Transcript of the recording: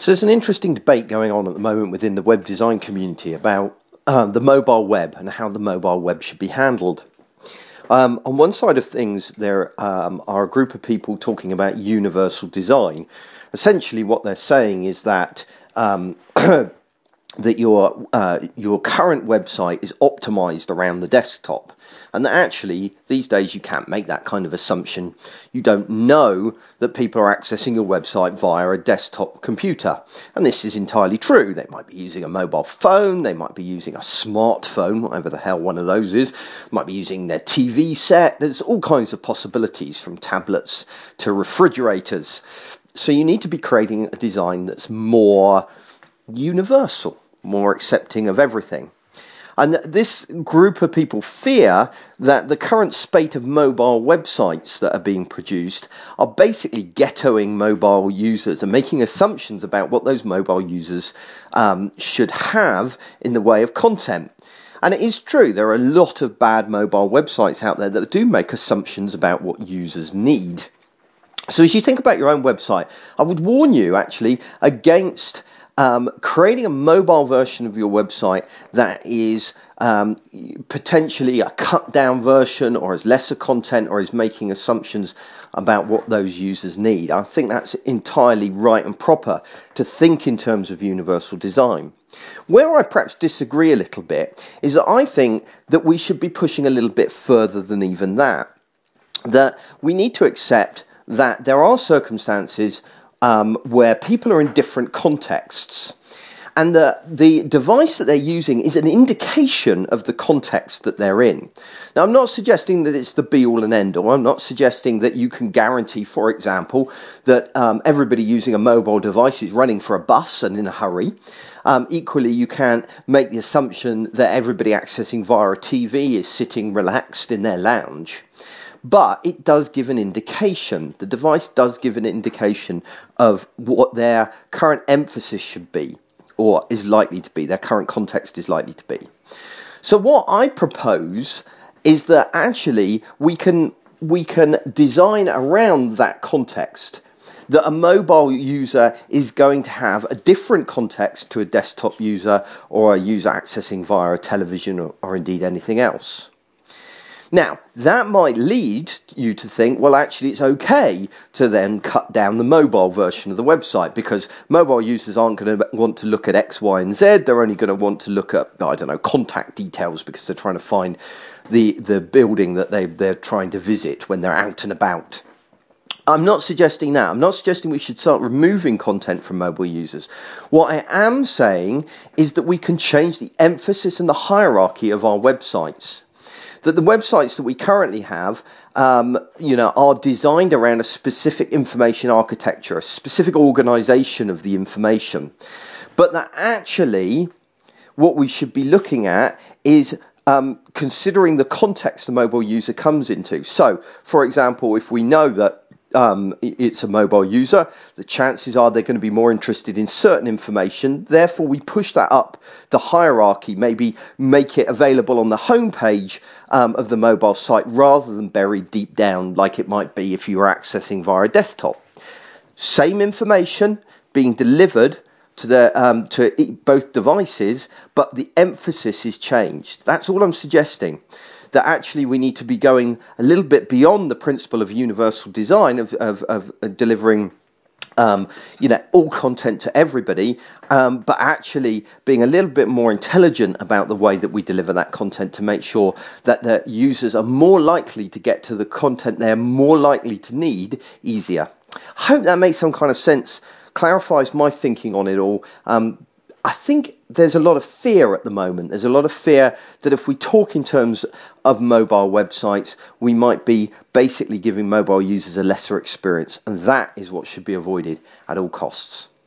So there's an interesting debate going on at the moment within the web design community about the mobile web and how the mobile web should be handled. On one side of things, there are a group of people talking about universal design. Essentially, what they're saying is that that your current website is optimized around the desktop, and that actually these days you can't make that kind of assumption. You don't know that people are accessing your website via a desktop computer, and this is entirely true. They might be using a mobile phone, they might be using a smartphone, whatever the hell one of those is, might be using their TV set. There's all kinds of possibilities, from tablets to refrigerators. So you need to be creating a design that's more universal, more accepting of everything. And this group of people fear that the current spate of mobile websites that are being produced are basically ghettoing mobile users and making assumptions about what those mobile users should have in the way of content. And it is true, there are a lot of bad mobile websites out there that do make assumptions about what users need. So as you think about your own website, I would warn you actually against creating a mobile version of your website that is potentially a cut down version, or has lesser content, or is making assumptions about what those users need. I think that's entirely right and proper to think in terms of universal design. Where I perhaps disagree a little bit is that I think that we should be pushing a little bit further than even that. That we need to accept that there are circumstances where people are in different contexts, and the device that they're using is an indication of the context that they're in. Now, I'm not suggesting that it's the be-all and end-all. I'm not suggesting that you can guarantee, for example, that everybody using a mobile device is running for a bus and in a hurry. Equally, you can't make the assumption that everybody accessing via a TV is sitting relaxed in their lounge. But it does give an indication. The device does give an indication of what their current emphasis should be, or is likely to be, their current context is likely to be. So what I propose is that actually we can design around that context, that a mobile user is going to have a different context to a desktop user or a user accessing via a television or indeed anything else. Now, that might lead you to think, well, actually, it's okay to then cut down the mobile version of the website, because mobile users aren't going to want to look at X, Y, and Z. They're only going to want to look at, I don't know, contact details, because they're trying to find the building that they're trying to visit when they're out and about. I'm not suggesting that. I'm not suggesting we should start removing content from mobile users. What I am saying is that we can change the emphasis and the hierarchy of our websites. That the websites that we currently have, are designed around a specific information architecture, a specific organization of the information. But that actually what we should be looking at is considering the context the mobile user comes into. So, for example, if we know that it's a mobile user, the chances are they're going to be more interested in certain information. Therefore, we push that up the hierarchy, maybe make it available on the homepage of the mobile site rather than buried deep down like it might be if you were accessing via a desktop. Same information being delivered to both devices, but the emphasis is changed. That's all I'm suggesting. That actually we need to be going a little bit beyond the principle of universal design of delivering all content to everybody, but actually being a little bit more intelligent about the way that we deliver that content to make sure that the users are more likely to get to the content they're more likely to need easier. I hope that makes some kind of sense, clarifies my thinking on it all. I think there's a lot of fear at the moment. There's a lot of fear that if we talk in terms of mobile websites, we might be basically giving mobile users a lesser experience, and that is what should be avoided at all costs.